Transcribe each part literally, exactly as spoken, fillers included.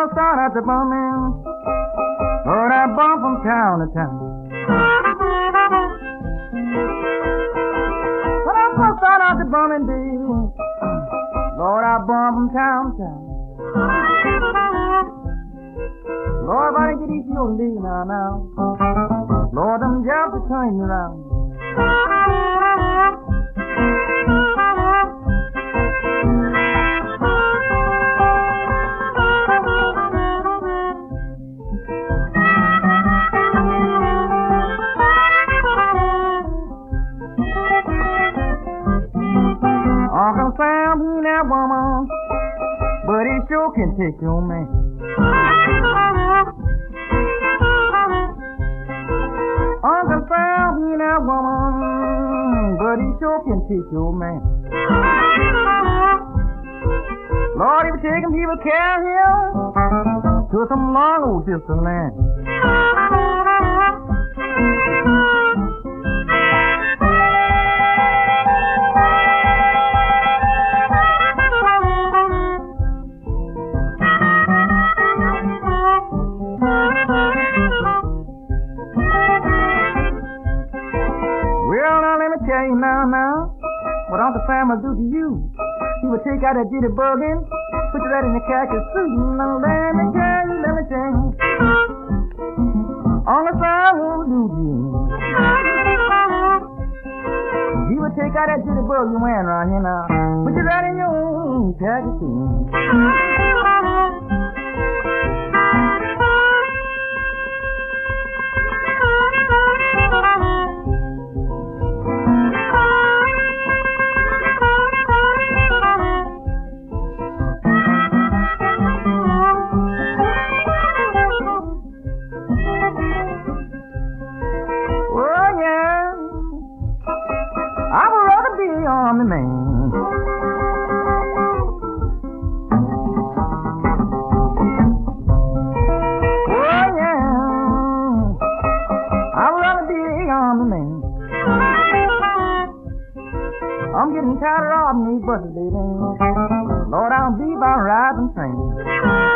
first started to bumming, Lord, I bump from town to town. When I first started to bumming, baby, Lord, I bump from town to town. Lord, if I didn't get each your leave now, now, Lord, them jobs are turning around. Uncle Sam, he that woman, but he sure can take your man. Uncle Sam, he that woman, but he sure can take your man. Lord, if you take him, he will carry him to some long old distant land. Now, now, what Uncle Sam will do to you? He will take out that jitty buggin', put you right in the khaki suit. Now let me tell you, let me tell you, Uncle Sam will do to you. He will take out that jitty bug you wearing around here now, put you right in your own khaki suit. Army man. Oh yeah, I would rather be an army man. I'm getting tired of robbing these buses, baby. Lord, I'll be by riding trains.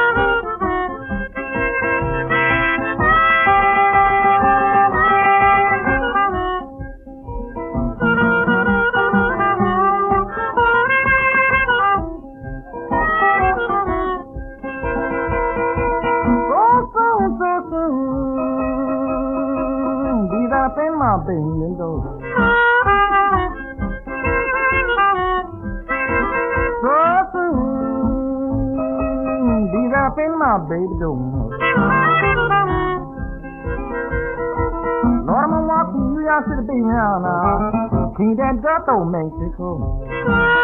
Up in my baby door. So soon, these up in my baby door. Lord, I'm gonna walk from New York to the big house now. King that Gutto, Mexico.